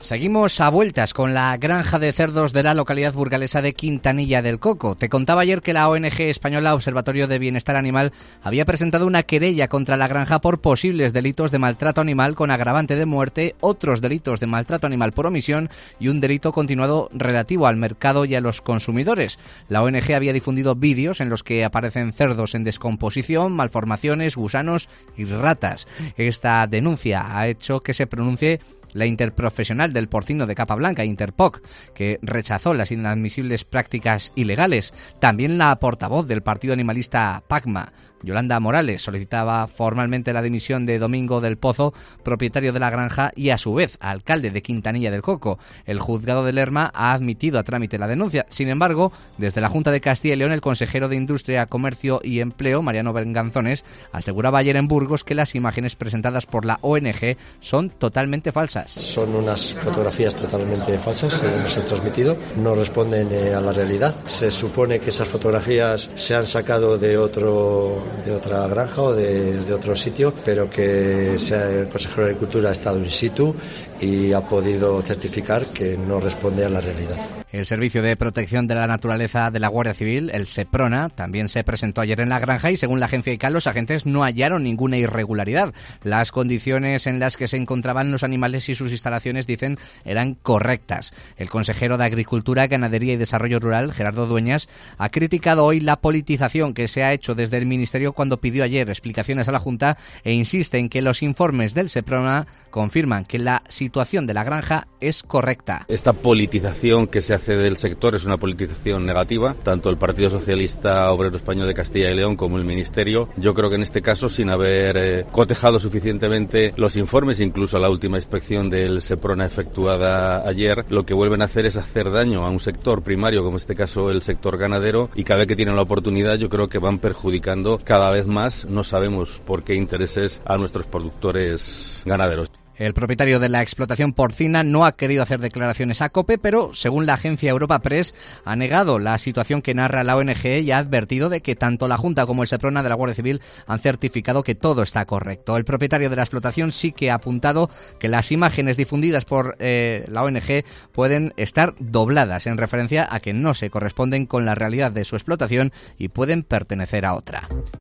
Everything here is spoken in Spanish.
Seguimos a vueltas con la granja de cerdos de la localidad burgalesa de Quintanilla del Coco. Te contaba ayer que la ONG española Observatorio de Bienestar Animal había presentado una querella contra la granja por posibles delitos de maltrato animal con agravante de muerte, otros delitos de maltrato animal por omisión y un delito continuado relativo al mercado y a los consumidores. La ONG había difundido vídeos en los que aparecen cerdos en descomposición, malformaciones, gusanos y ratas. Esta denuncia ha hecho que se pronuncie la Interprofesional del Porcino de Capa Blanca, Interpoc, que rechazó las inadmisibles prácticas ilegales. También la portavoz del partido animalista PACMA, Yolanda Morales, solicitaba formalmente la dimisión de Domingo del Pozo, propietario de la granja y a su vez alcalde de Quintanilla del Coco. El juzgado de Lerma ha admitido a trámite la denuncia. Sin embargo, desde la Junta de Castilla y León, el consejero de Industria, Comercio y Empleo, Mariano Berganzones, aseguraba ayer en Burgos que las imágenes presentadas por la ONG son totalmente falsas. Son unas fotografías totalmente falsas, según se ha transmitido, no responden a la realidad. Se supone que esas fotografías se han sacado de otra granja o de otro sitio, pero que el consejero de Agricultura ha estado in situ y ha podido certificar que no responde a la realidad. El Servicio de Protección de la Naturaleza de la Guardia Civil, el SEPRONA, también se presentó ayer en la granja y según la agencia ICAL los agentes no hallaron ninguna irregularidad. Las condiciones en las que se encontraban los animales y sus instalaciones, dicen, eran correctas. El consejero de Agricultura, Ganadería y Desarrollo Rural, Gerardo Dueñas, ha criticado hoy la politización que se ha hecho desde el Ministerio cuando pidió ayer explicaciones a la Junta e insiste en que los informes del SEPRONA confirman que la situación de la granja es correcta. Esta politización que se hace del sector es una politización negativa, tanto el Partido Socialista Obrero Español de Castilla y León como el Ministerio. Yo creo que en este caso, sin haber cotejado suficientemente los informes, incluso la última inspección del SEPRONA efectuada ayer, lo que vuelven a hacer es hacer daño a un sector primario, como en este caso el sector ganadero, y cada vez que tienen la oportunidad yo creo que van perjudicando cada vez más, no sabemos por qué intereses, a nuestros productores ganaderos. El propietario de la explotación porcina no ha querido hacer declaraciones a COPE, pero según la agencia Europa Press ha negado la situación que narra la ONG y ha advertido de que tanto la Junta como el SEPRONA de la Guardia Civil han certificado que todo está correcto. El propietario de la explotación sí que ha apuntado que las imágenes difundidas por la ONG pueden estar dobladas en referencia a que no se corresponden con la realidad de su explotación y pueden pertenecer a otra.